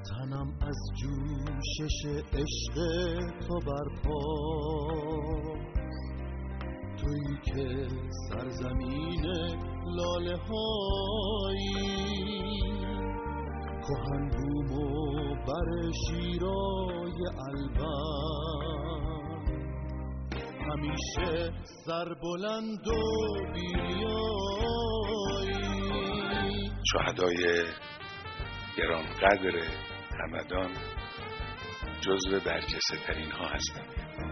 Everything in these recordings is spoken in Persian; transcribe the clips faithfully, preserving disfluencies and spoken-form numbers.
تنم از جوشش عشق تو برپا، تویی که سرزمین لاله هایی، کهن بوم و بر شیرای البن، همیشه سر بلند و بیریایی. شهدای گرانقدر همدان جزو برجسته ترین ها هستند.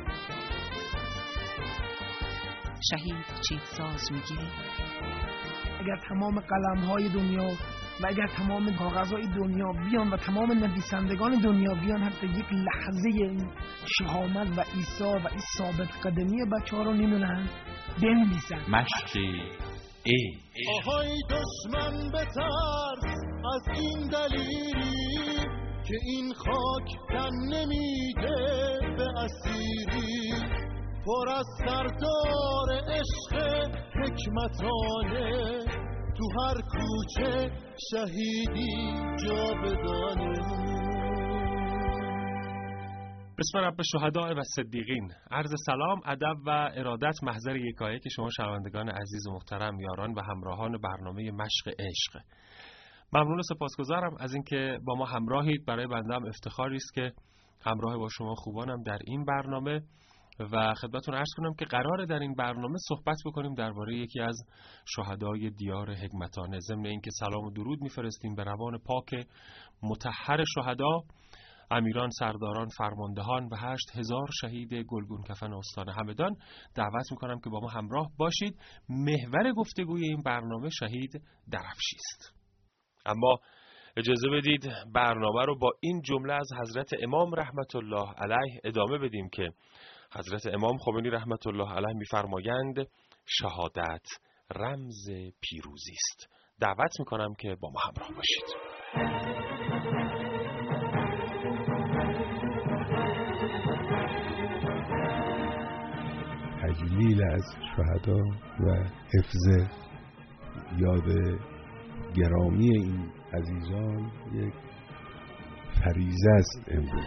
شهید چیتساز میگه اگر تمام قلم‌های دنیا و اگر تمام کاغذهای دنیا بیان و تمام نویسندگان دنیا بیان حتی یک لحظه این شهامت و ایثار و این ثابت قدمی بچه‌ها رو نمی‌دونن بنویسن. مشقی ای آهای دشمن بترس از این دلیری که این خاک تن نمیده به اسیری، پر از سردار عشق حکمتانه، تو هر کوچه شهیدی جاودانه. بسم رب شهداء و صدیقین. عرض سلام، ادب و ارادت محضر یکایک که شما شنوندگان عزیز و محترم، یاران و همراهان برنامه مشق عشق. ممنون و سپاسگزارم از اینکه با ما همراهید. برای بنده هم افتخاری است که همراه با شما خوبانم در این برنامه و خدمتتون عرض کنم که قراره در این برنامه صحبت بکنیم درباره یکی از شهدای دیار حکمتانه. ضمن اینکه سلام و درود میفرستیم به روان پاک مطهر شهدا، امیران، سرداران، فرماندهان و هشت هزار شهید گلگون کفن استان همدان، دعوت میکنم که با ما همراه باشید. محور گفتگوی این برنامه شهید درفشی است. اما اجازه بدید برنامه رو با این جمله از حضرت امام رحمت الله علیه ادامه بدیم که حضرت امام خمینی رحمت الله علیه میفرمایند شهادت رمز پیروزی است. دعوت میکنم که با ما همراه باشید. تجلیل از شهدا و حفظ یاد گرامی این عزیزان یک فریضه است امروز.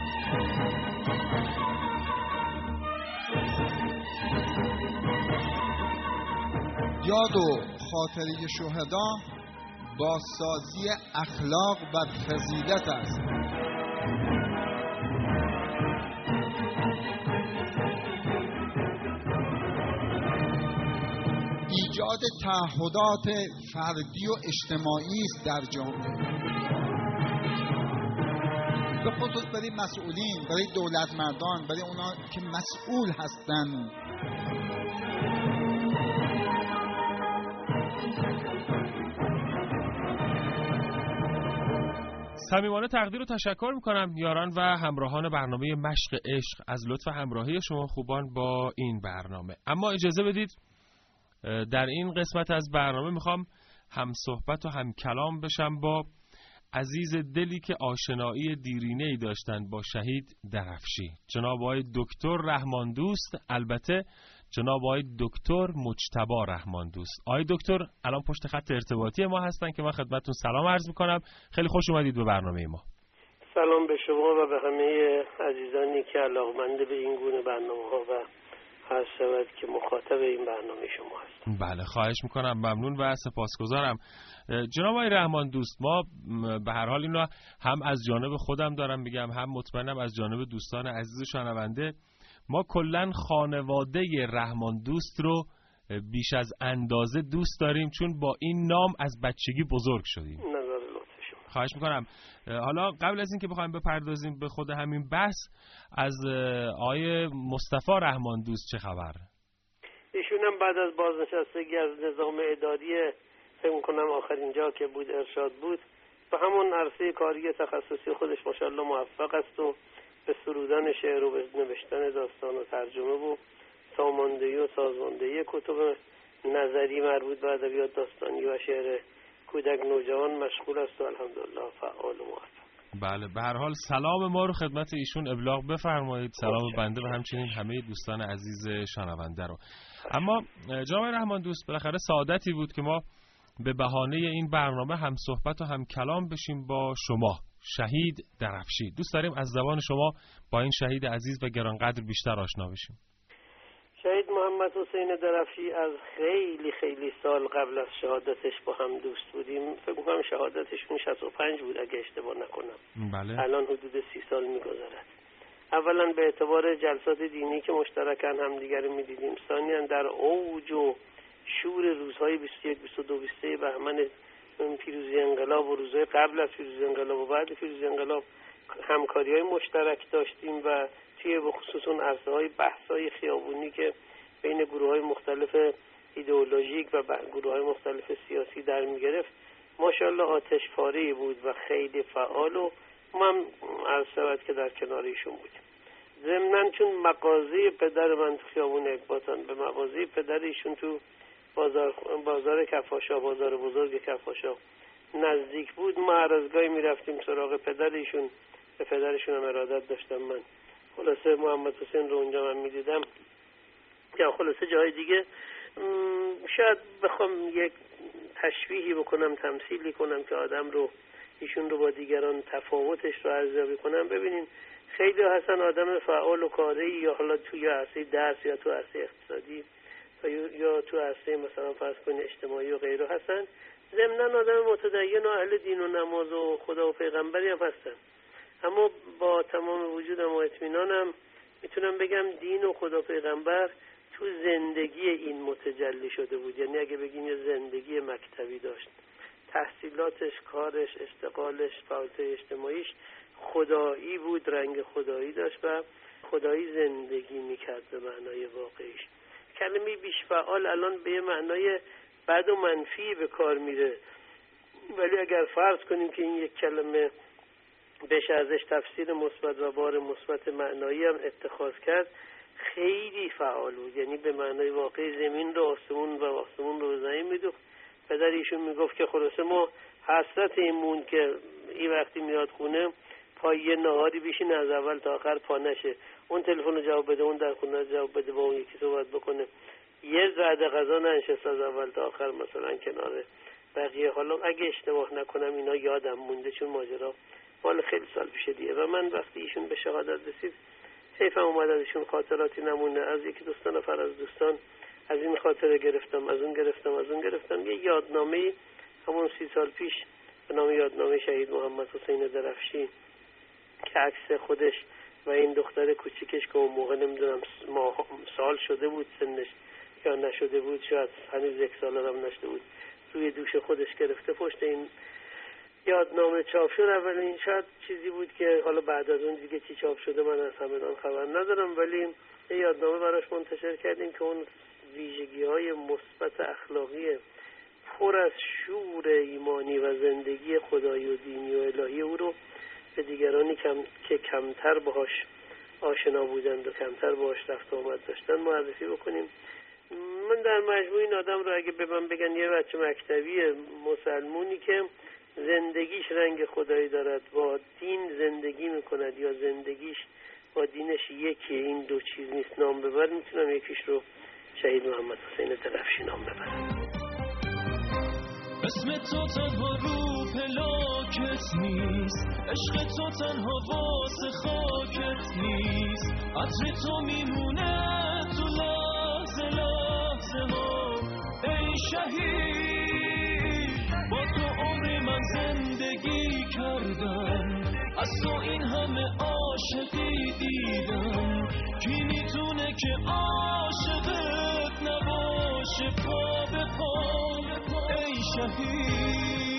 یاد و خاطره شهدا بازسازی اخلاق و فضیلت است. ایجاد تعهدات فردی و اجتماعی است در جامعه، به خصوص برای مسئولین، برای دولت مردان، برای اونا که مسئول هستند. صمیمانه تقدیر و تشکر میکنم یاران و همراهان برنامه مشق عشق از لطف همراهی شما خوبان با این برنامه. اما اجازه بدید در این قسمت از برنامه میخوام هم صحبت و هم کلام بشم با عزیز دلی که آشنایی دیرینه‌ای داشتند با شهید درفشی، جناب آقای دکتر رحمان دوست، البته جناب آقای دکتر مجتبی رحمان دوست. آقای دکتر الان پشت خط ارتباطی ما هستن که من خدمتتون سلام عرض میکنم. خیلی خوش اومدید به برنامه ما. سلام به شما و به همه عزیزانی که علاقه‌مند به این گونه برنامه‌ها و هر شود که مخاطب این برنامه شما هستم. بله خواهش میکنم، ممنون و سپاسگزارم. جناب آقای رحمان دوست، ما به هر حال اینو هم از جانب خودم دارم میگم، هم مطمئنم از جانب دوستان عزیز شنونده، ما کلن خانواده رحمان دوست رو بیش از اندازه دوست داریم، چون با این نام از بچگی بزرگ شدیم. نظر لطف شما. خواهش میکنم. حالا قبل از این که بخوایم بپردازیم به خود همین بحث، از آقای مصطفی رحمان دوست چه خبر؟ ایشون هم بعد از بازنشستگی از نظام اداری، فکر میکنم آخرین جا که بود ارشاد بود، به همون عرصه کاری تخصصی خودش ماشاءالله موفق است و به سرودن شعر و به نوشتن داستان و ترجمه و ساماندهی و سازماندهی کتب نظری مربوط به ادبیات داستانی و شعر کودک نوجوان مشغول است و الحمدلله فعال و موفق. بله، به هر حال سلام ما رو خدمت ایشون ابلاغ بفرمایید، سلام بنده و همچنین همه دوستان عزیز شنونده رو. اما جناب رحمان دوست، بالاخره سعادتی بود که ما به بهانه این برنامه هم صحبت و هم کلام بشیم با شما، شهید درفشی. دوست داریم از زبان شما با این شهید عزیز و گرانقدر بیشتر آشنا بشیم. شهید محمد حسین درفشی از خیلی خیلی سال قبل از شهادتش با هم دوست بودیم. فکر می‌کنم شهادتشون شصت و پنج بود اگه اشتباه نکنم. بله. الان حدود سی سال می‌گذرد. اولا به اعتبار جلسات دینی که مشترکاً همدیگر رو می‌دیدیم، ثانیاً در اوج و شور روزهای بیست و یک، بیست و دو، بیست و سه بهمن پیروزی انقلاب و روزهای قبل از پیروزی انقلاب و بعد پیروزی انقلاب همکاری‌های مشترک داشتیم و توی به خصوص اون عرصه‌های بحث‌های خیابونی که بین گروه‌های مختلف ایدئولوژیک و گروه‌های مختلف سیاسی در می‌گرفت، ماشاءالله آتش‌پاره‌ای بود و خیلی فعال و ما هم عرض شود که در کنار ایشون بودیم. ضمناً چون مغازه پدر من تو خیابون اکباتان به مغازه پدر ایشون تو بازار بازار کفاشا، بازار بزرگ کفاشا نزدیک بود، ما هر از گاهی می‌رفتیم سراغ پدر ایشون. به پدرشون هم ارادت داشتم من. خلاصه محمد حسین رو اونجا من می‌دیدم. یا خلاصه جای دیگه شاید بخوام یک تشبیهی بکنم، تمثیلی کنم که آدم رو ایشون رو با دیگران تفاوتش رو ارزیابی کنم. ببینین خیلی هستن آدم فعال و کاری، یا حالا توی عرصه درس یا تو عرصه اقتصادی یا تو عرصه مثلا فرض کنید اجتماعی و غیره هستن، ضمناً آدم متدین و اهل دین و نماز و خدا و پیغمبری هم هستن. اما با تمام وجودم و اطمینانم میتونم بگم دین و خدا و پیغمبر تو زندگی این متجلی شده بود. یعنی اگه بگیم یه زندگی مکتبی داشت، تحصیلاتش، کارش، اشتغالش، فعالیت اجتماعیش خدایی بود، رنگ خدایی داشت و خدایی زندگی میکرد به معنای واقعیش. کلمه بیش فعال الان به یه معنای بد و منفی به کار میره، ولی اگر فرض کنیم که این یک کلمه بشه ازش تفسیر مثبت و بار مثبت معنایی هم اتخاذ کرد، خیلی فعال بود. یعنی به معنای واقعی زمین رو آسمون و آسمون رو زمین میدوخت. پدر ایشون میگفت که خلاصه ما حسرت ایمون که این وقتی میاد خونه پای یه نهاری بشین از اول تا آخر پا نشه، اون تلفن رو جواب بده، اون در خونه جواب بده، با اون یکی صحبت بکنه، یه رعده غذا ننشست از اول تا آخر مثلا کنار بقیه. حالا اگه اشتباه نکنم اینا یادم مونده چون ماجرا مال خیلی سال پیش دیگه و من وقتی ایشون به شهادت رسید حیفم اومد ازشون خاطراتی نمونه. از یکی دوستان نفر از دوستان از این خاطره گرفتم، از اون گرفتم، از اون گرفتم. یه یادنامه همون سی سال پیش به نام یادنامه شهید محمد حسین درفشی که عکس خودش و این دختر کوچیکش که اون موقع نمیدونم سال شده بود سنش یا نشده بود، شاید هنوز یک سال هم نشده بود، روی دوش خودش گرفته. پشت این یادنامه چاپ شد. اولین شاید چیزی بود که حالا بعد از اون دیگه چی چاپ شده من از همدان خبر ندارم، ولی یه یادنامه براش منتشر کردیم که اون ویژگی‌های مثبت اخلاقی پر از شور ایمانی و زندگی خدایی و دینی و الهی او رو به دیگرانی کم که کمتر باهاش آشنا بودند و کمتر باهاش رفت و آمد داشتن معرفی بکنیم. من در مجموع این آدم رو اگه به من بگن یه بچه مکتبی مسلمونی که زندگیش رنگ خدایی دارد، با دین زندگی میکند یا زندگیش با دینش یکی، این دو چیز نیست نام ببر، میتونم یکیش رو شهید محمد حسین درفشی نام ببرم. اسم تو تنها رو پلاکت نیست، عشق تو تنها واسه خاکت نیست، عطر تو میمونه تو لحظه لحظه ها. ای شهید با تو عمر من زندگی کردم، از تو این همه عاشقی دیدم، کی میتونه که عاشقت نباشه پا به پا. ای شهید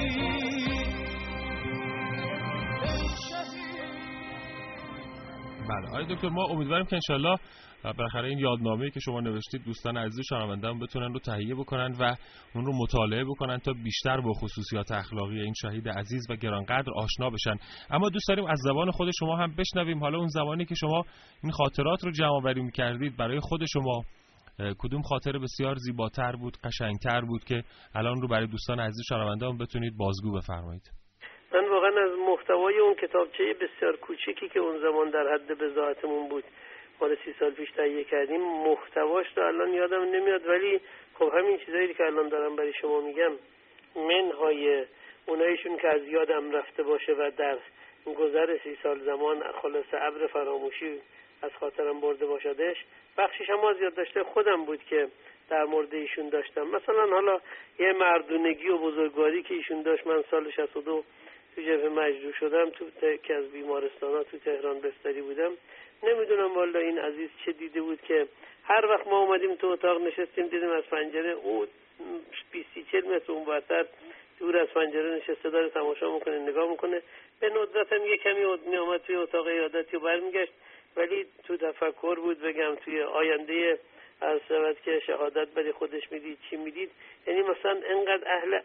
بله آقای دکتر، ما امیدواریم که انشالله بالاخره این یادنامه‌ای که شما نوشتید دوستان عزیز شنونده‌ام بتونن رو تهیه بکنن و اون رو مطالعه بکنن تا بیشتر با خصوصیات اخلاقی این شهید عزیز و گرانقدر آشنا بشن. اما دوست داریم از زبان خود شما هم بشنویم، حالا اون زمانی که شما این خاطرات رو جمع‌آوری می‌کردید برای خود شما کدوم خاطره بسیار زیباتر بود، قشنگتر بود که الان رو برای دوستان عزیز شنونده‌ام بتونید بازگو بفرمایید؟ من واقعا از محتوای اون کتابچه بسیار کوچیکی که اون زمان در حد بضاعتمون بود مال سی سال پیش تهیه کردیم، محتواش رو الان یادم نمیاد، ولی خب همین چیزایی که الان دارم برای شما میگم منهای اونایشون که از یادم رفته باشه و در گذر سی سال زمان خلاصه ابر فراموشی از خاطرم برده باشدش، بخشش هم از یادداشت خودم بود که در مورد ایشون داشتم. مثلا حالا یه مردونگی و بزرگواری که ایشون داشت. من سال شصت و دو تو جبهه مجروح شدم، تو که از بیمارستان‌ها تو تهران بستری بودم. نمیدونم والا این عزیز چه دیده بود که هر وقت ما اومدیم تو اتاق نشستیم دیدیم از پنجره او بیست چهل متر اون وسط دور از پنجره نشسته داره تماشا میکنه، نگاه میکنه. به ندرت هم یه کمی می آمد توی اتاق عیادتی و برمیگشت، ولی تو تفکر بود، بگم توی آینده از سبت که شهادت برای خودش میدید چی میدید. یعنی مثلا انقدر اهل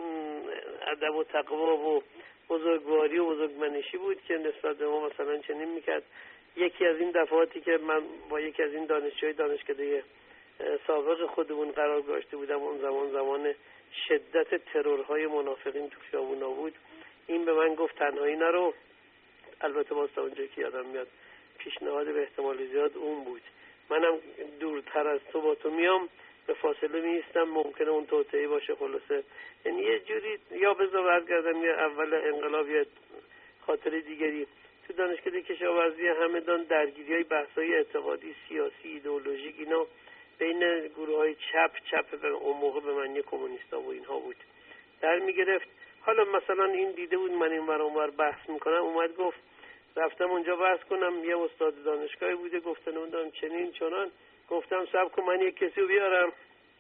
ادب و تقوا و بزرگواری و بزرگمنشی بود که نسبت به ما مثلا چنین میکرد. یکی از این دفعاتی که من با یکی از این دانشجوی دانشکده سابق خودمون قرار گذاشته بودم، اون زمان زمان شدت ترورهای منافقین تو خیابونا بود، این به من گفت تنهایی نرو. البته باز تا اونجایی که یادم میاد پیشنهاد به احتمال زیاد اون بود. منم دورتر از تو با تو میام، به فاصله میستم، ممکنه اون توطئه‌ای باشه. خلاصه یعنی یه جوری یا بذار برگردم یا اول انقلاب یا خاطره دیگری. تو دانشکده کشاورزی همدان درگیری‌های بحث‌های اعتقادی، سیاسی، ایدئولوژیک اینا بین گروه‌های چپ چپ به اون موقع به معنی کمونیستا و اینها بود در میگرفت. حالا مثلا این دیده بود من این ور اونور بحث میکنم، اومد گفت رفتم اونجا بحث کنم، یه استاد دانشگاهی بوده، گفتن اونم چنین چنان. گفتم صبر کن من یک کسی رو بیارم،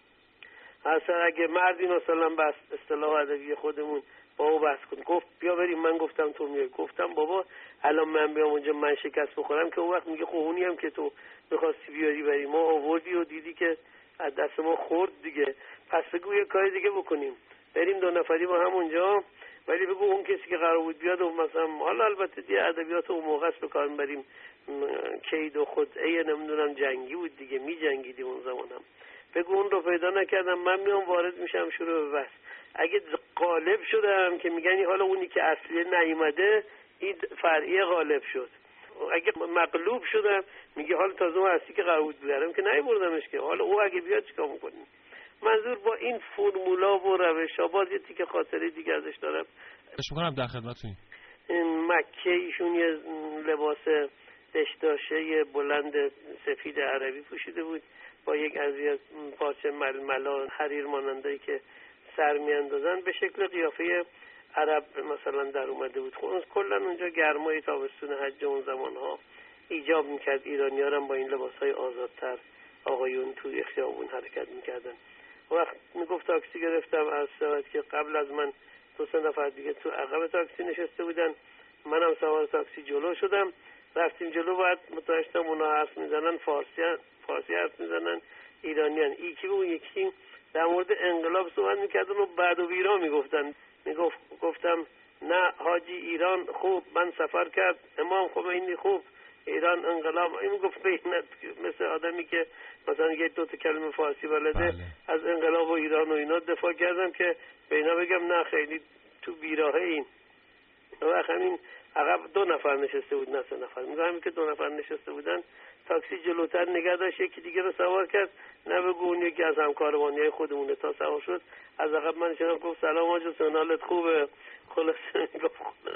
اصلا اگه مردی مثلا بس اصطلاح ادبی خودمون با او بحث کن. گفت بیا بریم. من گفتم تو میای. گفتم بابا الان من بیام اونجا من شکست بخورم که اون وقت میگه خب اونی هم که تو میخواستی بیاری بریم ما آوردی و دیدی که از دست ما خورد دیگه، پس بگو یه کاری دیگه بکنیم، بریم دو نفری با هم اونجا، ولی بگو اون کسی که قرار بود بیاد و مثلا حالا البته دیگه ادبیات اون موقع است به کار بریم کید و خدعه نمیدونم جنگی بود دیگه، می جنگیدیم اون زمانم. بگو اون رو پیدا نکردم، من میام وارد میشم شروع به بحث. اگه غالب شدم که میگن حالا اونی که اصلی نیومده این فرعی غالب شد، اگه مغلوب شدم میگه حالا تازه اون اصلی که قرار بود بیارم که نمیبردمش که حالا او اگه بیاد چیکار میکنیم. منظور با این فرمولا و روش ها باز یه تیکه خاطره دیگه ازش دارم. اش میکنم در خدمتتون. این مکه ایشون یه لباس دشداشه بلند سفید عربی پوشیده بود با یک از پارچه ململا حریر مانندهی که سر میاندازن، به شکل قیافه عرب مثلا در اومده بود. خب کلا اونجا گرمای تابستون حج اون زمانها ایجاب میکرد ایرانی ها هم با این لباس های آزادتر آقایون توی خیابون حرکت میکردن. وقت میگفت تاکسی گرفتم از ساعت که قبل از من دو سه نفر دیگه تو عقب تاکسی نشسته بودن، منم سوار تاکسی جلو شدم، رفتیم جلو، بعد متوجه اونا حرف میزنن فارسی فارسی حرف میزنن ایرانیان، یکی به اون یکی در مورد انقلاب صحبت میکردن و بعد و بیرا میگفتن. میگفت گفتم نه حاجی ایران خوب، من سفر کرد، امام خمینی خوب، ایران انقلاب. این میگفت بینت مثل آدمی که مثلا یه دو تا کلمه فارسی بلده بله. از انقلاب و ایران و اینا دفاع کردم که بینا بگم نه خیلی تو بیراهه این. وقت همین عقب دو نفر نشسته بود نه سه نفر، میگم همین که دو نفر نشسته بودن تاکسی جلوتر نگه داشت یکی دیگه رو سوار کرد، نه بگو اون یکی از همکاروانیای خودمونه تا سوار شد از عقب من شدم گفت سلام آجا سن حالت خوبه. خلاصه میگفت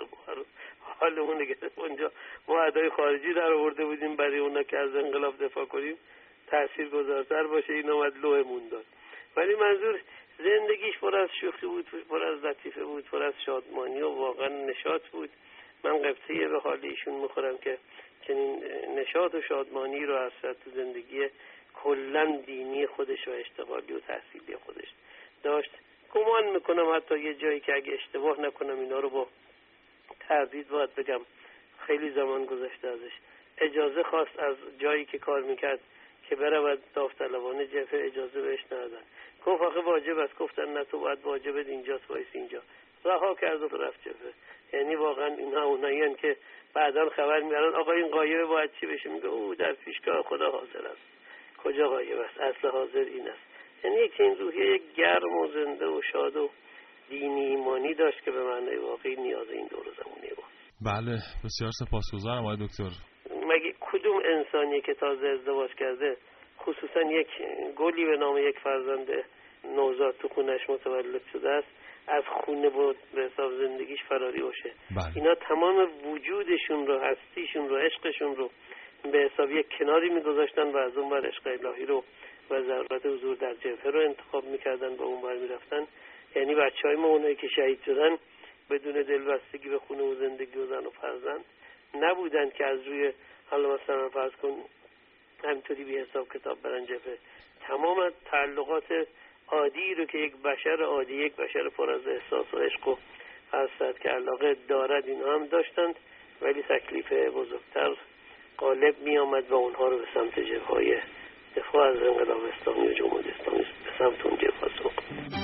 حالمون نگرفت. اونجا ما ادای خارجی در آورده بودیم برای اونا که از انقلاب دفاع کنیم تأثیر گذارتر باشه، این اومد لوهمون داد. ولی منظور زندگیش پر از شوخی بود، پر از لطیفه بود، پر از شادمانی و واقعا نشاط بود. من قبطه به حال ایشون میخورم که چنین نشاط و شادمانی رو از تو زندگی کلا دینی خودش و اشتغالی و تحصیلی خودش داشت. گمان میکنم حتی یه جایی که اگه اشتباه نکنم اینا رو با تردید باید بگم خیلی زمان گذشته ازش اجازه خواست از جایی که کار میکرد که برود داوطلبانه جبهه، اجازه بهش ندادن. گفت آخه واجب است. گفتن نه تو باید واجبت اینجاست وایس اینجا. رها کرد و رفت جبهه. یعنی واقعا اینها اونایین که بعداً خبر میارن آقا این غایبه باید چی بشه، میگه او در پیشگاه خدا حاضر است. کجا غایب است؟ اصل حاضر این است. یعنی یک این روحیه گرم و زنده و شاد و دینی ایمانی داشت که به معنای واقعی نیاز این دور زمانه بود. بله بسیار سپاسگزارم آقای دکتر. مگه کدوم انسانی که تازه ازدواج کرده خصوصا یک گلی به نام یک فرزند نوزاد تو خونش متولد شده است از خونه بود به حساب زندگیش فراری باشه. بله. اینا تمام وجودشون رو، هستیشون رو، عشقشون رو به حساب یک کناری میگذاشتن و از اون بر عشق الهی رو و ضرورت حضور در جبهه رو انتخاب میکردن و اون بر میرفتن. یعنی بچه های ما اونایی که شهید شدن بدون دلبستگی به خونه و زندگی و زن و فرزند نبودن که از روی حالا مثلا فرض کن همینطوری بی حساب کتاب برن جبهه. تمام تعلقات عادی رو که یک بشر عادی، یک بشر پر از احساس و عشق و حسرت که علاقه دارد اینها هم داشتند، ولی تکلیف بزرگتر غالب می آمد و اونها رو به سمت جبهه‌های دفاع از انقلاب اسلامی و جمهوری اسلامی به سمت اون جبهه سوق.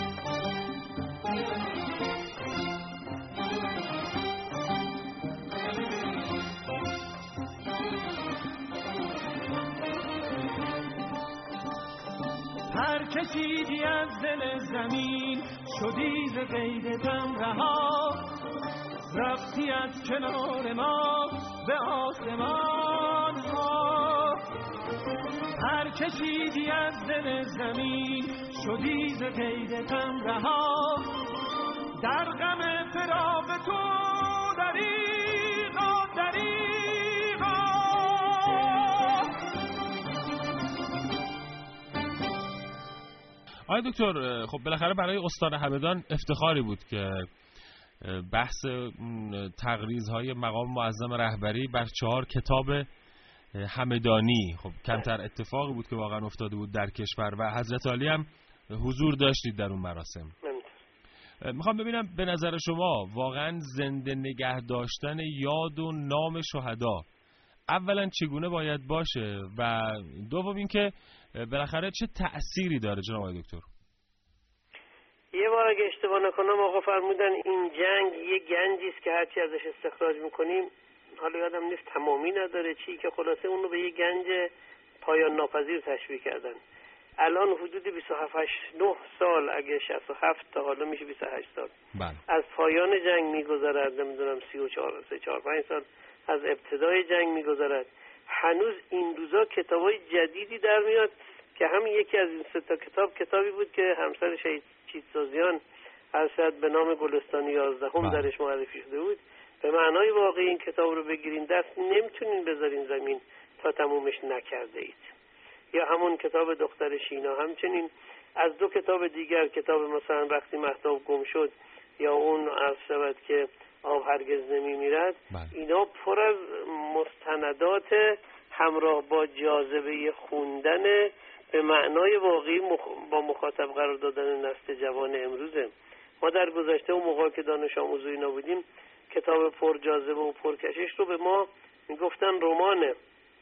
هر کشیدی از دل زمین شدی ز قید غم رها، رفتی از کنار ما به آسمان ها. هر کشیدی از دل زمین شدی ز قید غم رها، در غم فراق تو دریغا دریغا. آقای دکتر، خب بالاخره برای استان همدان افتخاری بود که بحث تقریض‌های مقام معظم رهبری بر چهار کتاب همدانی، خب کمتر اتفاقی بود که واقعا افتاده بود در کشور و حضرت عالی هم حضور داشتید در اون مراسم. میخوام ببینم به نظر شما واقعا زنده نگه داشتن یاد و نام شهدا اولا چگونه باید باشه و دوم اینکه بالاخره چه تأثیری داره جناب آقای دکتر؟ یه بار اگه اشتباه نکنم آقا فرمودن این جنگ یه گنجی است که هرچی ازش استخراج میکنیم، حالا یادم نیست تمامی نداره چی، که خلاصه اون رو به یه گنج پایان ناپذیر تشبیه کردن. الان حدود بیست و هفت نه سال، اگه شصت و هفت تا حالا میشه بیست و هشت سال بله. از پایان جنگ میگذرد، نمیدونم سی و چهار سه چهار پنج سال از ابتدای جنگ میگذرد. هنوز این روزا کتابای جدیدی در میاد که همین یکی از این سه تا کتاب کتابی بود که همسر شهید چیتسازیان ارشد به نام گلستان یازدهم درش معرفی شده بود. به معنای واقعی این کتاب رو بگیرین دست، نمیتونین بذارین زمین تا تمومش نکرده اید. یا همون کتاب دختر شینا، همچنین از دو کتاب دیگر، کتاب مثلا وقتی مهتاب گم شد یا اون عرض شود که آب هرگز نمی میرد، اینا پر از مستندات همراه با جاذبه خوندن به معنای واقعی مخ... با مخاطب قرار دادن نسل جوان امروزه. ما در گذشته و موقع که دانش آموز و اینا بودیم کتاب پر جاذبه و پرکشش رو به ما میگفتن رمانه.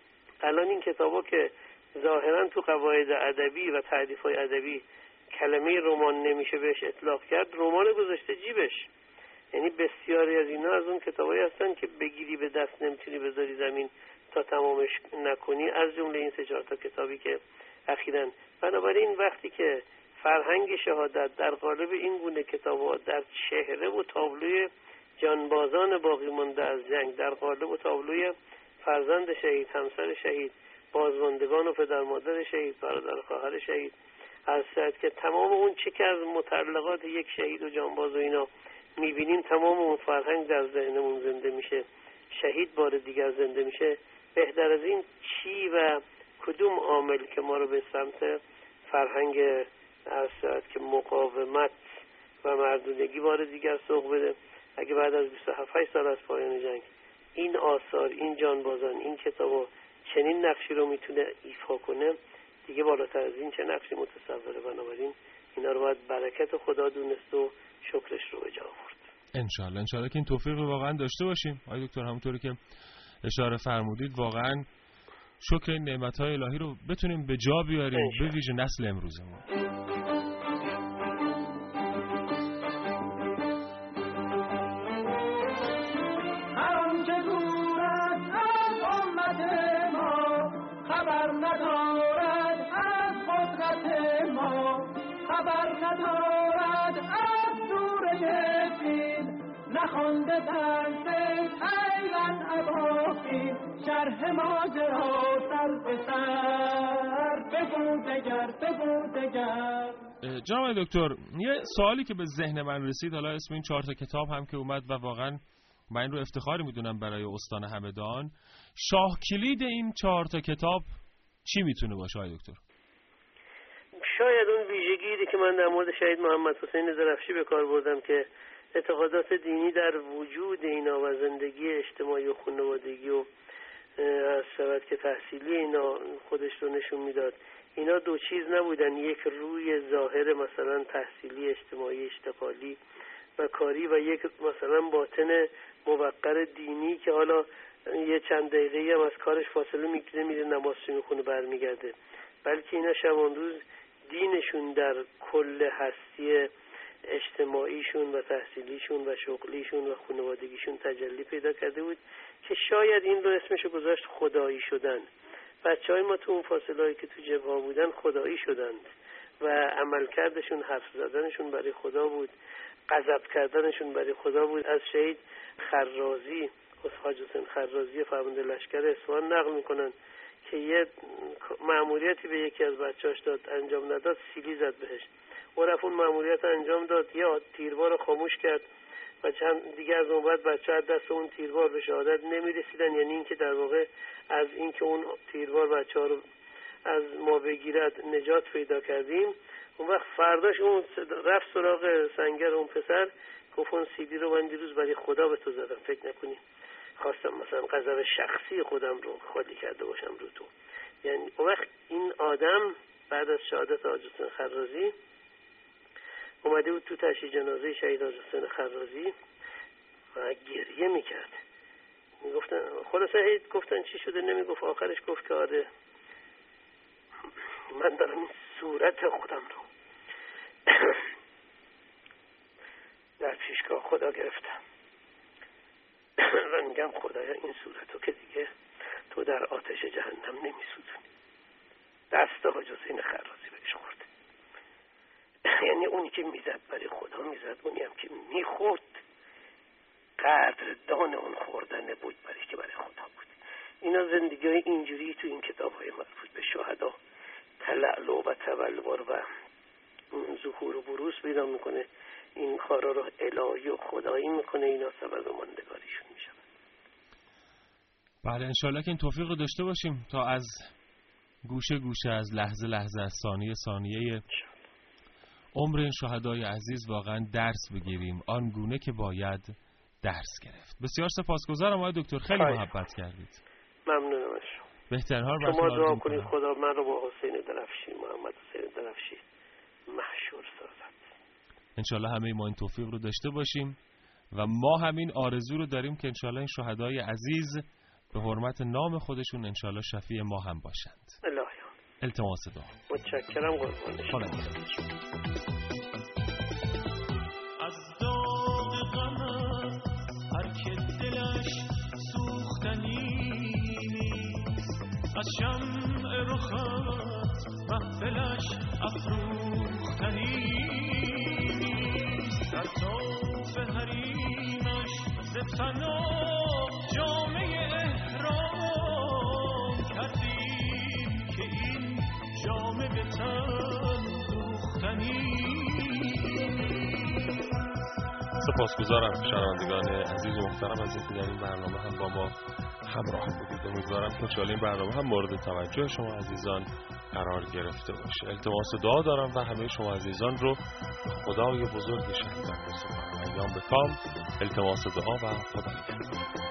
الان این کتابا که ظاهرا تو قواعد ادبی و تعریف‌های ادبی کلمه رمان نمیشه بهش اطلاق کرد، رمان گذاشته جیبش. یعنی بسیاری از اینا از اون کتابایی هستن که بگیری به دست نمیتونی بذاری زمین تا تمامش نکنی، از جمله این سه چهار تا کتابی که اخیراً. بنابراین وقتی که فرهنگ شهادت در قالب این گونه کتاب‌ها در چهره و تابلوی جانبازان باقی مانده از جنگ، در قالب و تابلوی فرزند شهید، همسر شهید، بازماندگان و پدر مادر شهید، برادر خواهر شهید، از شاید که تمام اون چه که از متعلقات یک شهید و جانباز و اینا میبینیم، تمام اون فرهنگ در ذهنمون زنده میشه، شهید بار دیگر زنده میشه. بهتر از این چی و کدوم عامل که ما رو به سمت فرهنگ از شاید که مقاومت و مردونگی بار دیگر سوق بده؟ اگه بعد از بیست و هفت سال از پایان جنگ این آثار، این جانبازان، این کتابا چنین نقشی رو میتونه ایفا کنه، دیگه بالاتر از این چه نقشی متصوره؟ بنابراین اینا رو باید برکت خدا دونست و شکرش رو به جا آورد. انشالله انشالله که این توفیق واقعا داشته باشیم. آقای دکتر همونطوری که اشاره فرمودید واقعا شکر این نعمت‌های الهی رو بتونیم به جا بیاریم، به ویژه نسل امروزمون. خبر ندارد از قدرت ما، خبر ندارد از دوره دین، نخونده درس ایلن اباقی، شرح ماجرا سر به سر، بگو دگر بگو دگر. جناب دکتر، یه سوالی که به ذهن من رسید، حالا اسم این چهار تا کتاب هم که اومد و واقعا من این رو افتخاری میدونم برای استان همدان، شاه کلید این چهار تا کتاب چی میتونه باشه آقای دکتر؟ شاید اون ویژگی که من در مورد شهید محمد حسین درفشی به کار بردم که اعتقادات دینی در وجود اینا و زندگی اجتماعی و خانوادگی و از شود که تحصیلی اینا خودش رو نشون میداد. اینا دو چیز نبودن، یک روی ظاهر مثلا تحصیلی اجتماعی اشتغالی و کاری و یک مثلا باطن موقر دینی که حالا یه چند دقیقه هم از کارش فاصله میگیره میره نمازش میخونه برمیگرده، بلکه اینا شبان روز دینشون در کل هستی اجتماعیشون و تحصیلیشون و شغلیشون و خانوادگیشون تجلی پیدا کرده بود که شاید این رو اسمشو گذاشت خدایی شدن. بچه های ما تو اون فاصله هایی که تو جبهه ها بودن خدایی شدند و عملکردشون حرف زدنشون برای خدا بود، غضب کردنشون برای خدا بود. از شهید خرازی، از حاج حسین خرازی فرمانده لشکر اصفهان نقل میکنن که یه مأموریتی به یکی از بچه‌هاش داد، انجام نداد، سیلی زد بهش. او رفت اون مأموریت انجام داد، یه تیربار رو خاموش کرد و چند دیگه از اون بعد بچه از دست اون تیربار به شهادت نمیرسیدن، یعنی اینکه در واقع از اینکه اون تیربار بچه ها رو از ما بگیرد نجات پیدا کردیم. اون وقت فرداش اون رفت سراغ سنگر اون پسر، گفت اون سیدی رو من دیروز برای خدا به تو زدم، فکر نکنی خواستم مثلا غضب شخصی خودم رو خالی کرده باشم رو تو. یعنی اون وقت این آدم بعد از شهادت حاج حسین خرازی اومده بود تو تشییع جنازه شهید حاج حسین خرازی و گریه میکرد. میگفتن خلاصه هیچ گفتن چی شده نمیگفت، آخرش گفت که آره من دارم این صورت خودم رو در پیشگاه خدا گرفتم و میگم خدایا این صورت رو که دیگه تو در آتش جهنم نمیسوزونی. دست حاج حسین خرازی بهش خورد، یعنی اونی که میزد برای خدا میزد، اونی هم که میخورد قدردان اون خوردن بود برای که برای خدا بود. اینا زندگی های اینجوری تو این کتاب های مربوط به شهدا تلعلو و تبلور و ظهور و بروز پیدا میکنه، این کارا رو الهی و خدایی میکنه، اینا سبب ماندگاریشون میشه. بله انشالله که این توفیق رو داشته باشیم تا از گوشه گوشه، از لحظه لحظه، از ثانیه ثانیه عمر این شهدای عزیز واقعا درس بگیریم آنگونه که باید درس گرفت. بسیار سپاسگزارم آقای دکتر، خیلی خواهی. محبت کردید. ممنونم از شما. بهترین ها رو شما دعا کنید خدا من رو با حسین درفشی، محمد حسین درفشی محشور سازد. انشالله همه ما این توفیق رو داشته باشیم و ما همین آرزو رو داریم که انشالله این شهدای عزیز به حرمت نام خودشون انشالله شفیع ما هم باشند. الهی التماس دعا. متشکرم قربان شما. از داغ غمت هر که دلش سوختنی نیست، از شمع رخت محفلش افروختنی نیست، در طوف حریمش ز فنا جامه احرام کردیم که این جامه به تن دوختنی. سپاسگزارم شنوندگان عزیز و محترم از اینکه در این برنامه هم با ما همراه بودید. امیدوارم که انشاءالله این برنامه هم مورد توجه شما عزیزان قرار گرفته باشه. التماس دعا دارم و همه شما عزیزان رو خدای بزرگ شهیدان می‌سپارم. ایام به کام، التماس دعا و خدا نگهدار.